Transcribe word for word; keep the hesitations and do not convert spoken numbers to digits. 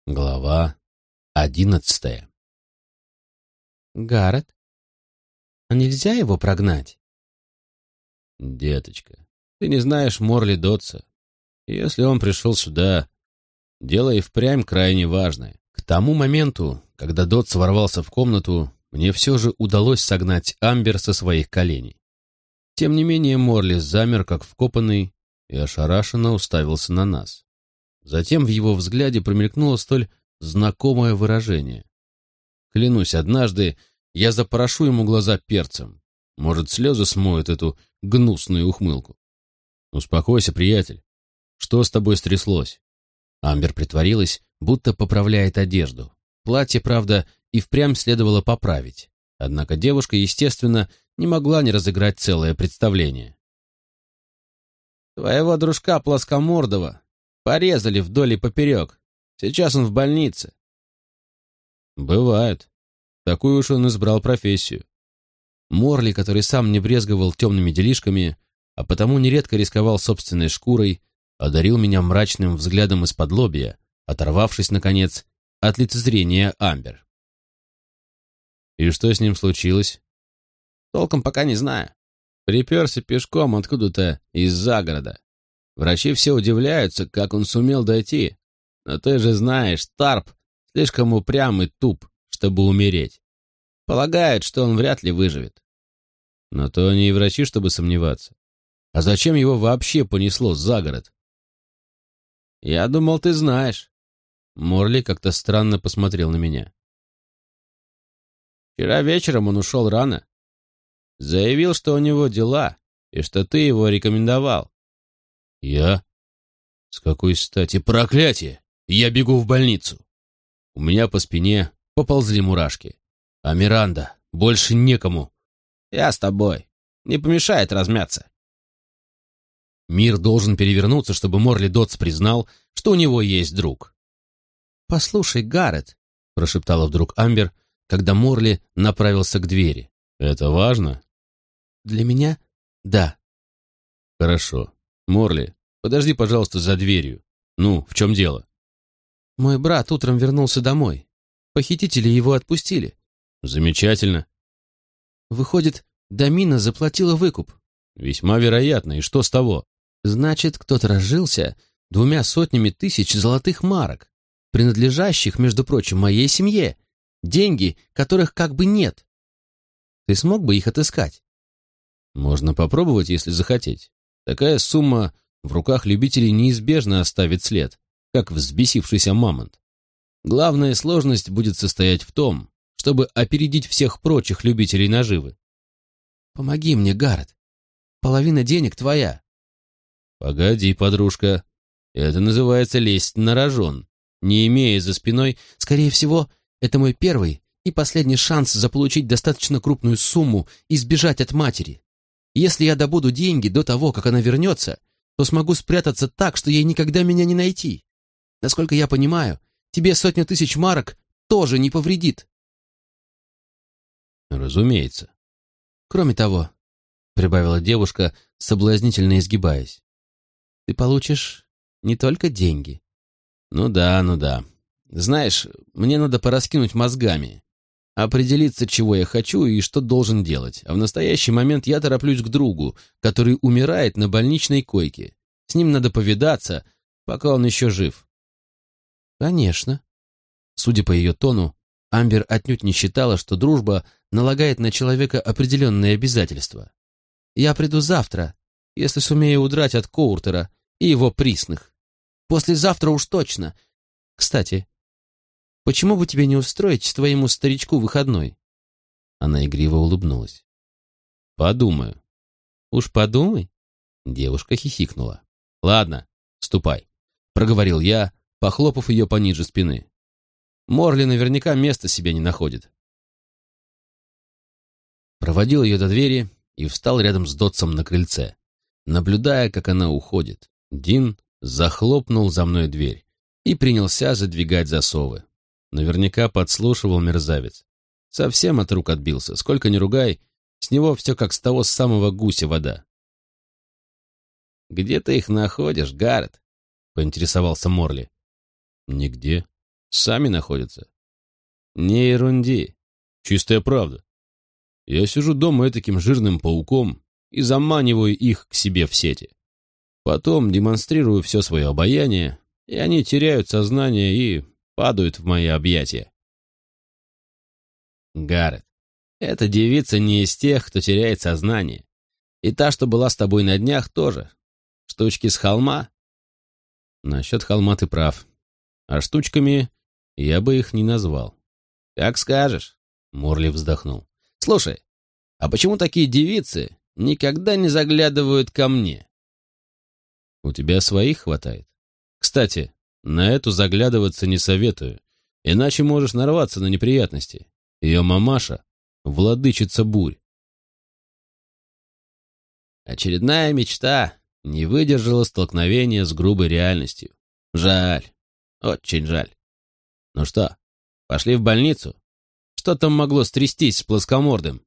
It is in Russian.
Глава одиннадцатая. Гаррет, а нельзя его прогнать? Деточка, ты не знаешь Морли Дотса. Если он пришел сюда, дело и впрямь крайне важное. К тому моменту, когда Дотс ворвался в комнату, мне все же удалось согнать Амбер со своих коленей. Тем не менее Морли замер, как вкопанный, и ошарашенно уставился на нас. Затем в его взгляде промелькнуло столь знакомое выражение. Клянусь, однажды я запорошу ему глаза перцем. Может, слезы смоют эту гнусную ухмылку. Успокойся, приятель. Что с тобой стряслось? Амбер притворилась, будто поправляет одежду. Платье, правда, и впрямь следовало поправить. Однако девушка, естественно, не могла не разыграть целое представление. Твоего дружка Плоскомордого порезали вдоль и поперек. Сейчас он в больнице. Бывает. Такую уж он избрал профессию. Морли, который сам не брезговал темными делишками, а потому нередко рисковал собственной шкурой, одарил меня мрачным взглядом из-под лобья, оторвавшись, наконец, от лицезрения Амбер. И что с ним случилось? Толком пока не знаю. Приперся пешком откуда-то из-за города. Врачи все удивляются, как он сумел дойти. Но ты же знаешь, Тарп слишком упрям и туп, чтобы умереть. Полагают, что он вряд ли выживет. Но то они и врачи, чтобы сомневаться. А зачем его вообще понесло за город? Я думал, ты знаешь. Морли как-то странно посмотрел на меня. Вчера вечером он ушел рано. Заявил, что у него дела, и что ты его рекомендовал. Я? С какой стати? Проклятие! Я бегу в больницу. У меня по спине поползли мурашки. А Миранда, больше некому. Я с тобой. Не помешает размяться. Мир должен перевернуться, чтобы Морли Дотс признал, что у него есть друг. «Послушай, Гаррет», — прошептала вдруг Амбер, когда Морли направился к двери. «Это важно?» «Для меня — да». «Хорошо. Морли, подожди, пожалуйста, за дверью. Ну, в чем дело?» «Мой брат утром вернулся домой. Похитители его отпустили». «Замечательно». «Выходит, Дамина заплатила выкуп». «Весьма вероятно. И что с того?» «Значит, кто-то разжился двумя сотнями тысяч золотых марок, принадлежащих, между прочим, моей семье, деньги, которых как бы нет. Ты смог бы их отыскать?» «Можно попробовать, если захотеть. Такая сумма в руках любителей неизбежно оставит след, как взбесившийся мамонт. Главная сложность будет состоять в том, чтобы опередить всех прочих любителей наживы». «Помоги мне, Гаррет. Половина денег твоя». «Погоди, подружка. Это называется лезть на рожон, не имея за спиной...» «Скорее всего, это мой первый и последний шанс заполучить достаточно крупную сумму и сбежать от матери. Если я добуду деньги до того, как она вернется, то смогу спрятаться так, что ей никогда меня не найти. Насколько я понимаю, тебе сотня тысяч марок тоже не повредит». «Разумеется». «Кроме того», — прибавила девушка, соблазнительно изгибаясь, «ты получишь не только деньги». «Ну да, ну да. Знаешь, мне надо пораскинуть мозгами, определиться, чего я хочу и что должен делать. А в настоящий момент я тороплюсь к другу, который умирает на больничной койке. С ним надо повидаться, пока он еще жив». «Конечно». Судя по ее тону, Амбер отнюдь не считала, что дружба налагает на человека определенные обязательства. «Я приду завтра, если сумею удрать от Коуртера и его присных. Послезавтра уж точно. Кстати, почему бы тебе не устроить твоему старичку выходной?» Она игриво улыбнулась. «Подумаю». «Уж подумай». Девушка хихикнула. «Ладно, ступай», — проговорил я, похлопав ее пониже спины. «Морли наверняка места себе не находит». Проводил ее до двери и встал рядом с Дотсом на крыльце, наблюдая, как она уходит. Дин захлопнул за мной дверь и принялся задвигать засовы. Наверняка подслушивал мерзавец. Совсем от рук отбился. Сколько ни ругай, с него все как с того самого гуся вода. «Где ты их находишь, Гаррет?» — поинтересовался Морли. «Нигде. Сами находятся. Не ерунди. Чистая правда. Я сижу дома этаким жирным пауком и заманиваю их к себе в сети. Потом демонстрирую все свое обаяние, и они теряют сознание и падают в мои объятия. Гаррет, эта девица не из тех, кто теряет сознание. И та, что была с тобой на днях, тоже. Штучки с холма? Насчет холма ты прав. А штучками я бы их не назвал. Как скажешь, Морли вздохнул. Слушай, а почему такие девицы никогда не заглядывают ко мне? У тебя своих хватает. Кстати, на эту заглядываться не советую, иначе можешь нарваться на неприятности. Ее мамаша — владычица бурь. Очередная мечта не выдержала столкновения с грубой реальностью. Жаль, очень жаль. Ну что, пошли в больницу? Что там могло стрястись с плоскомордым?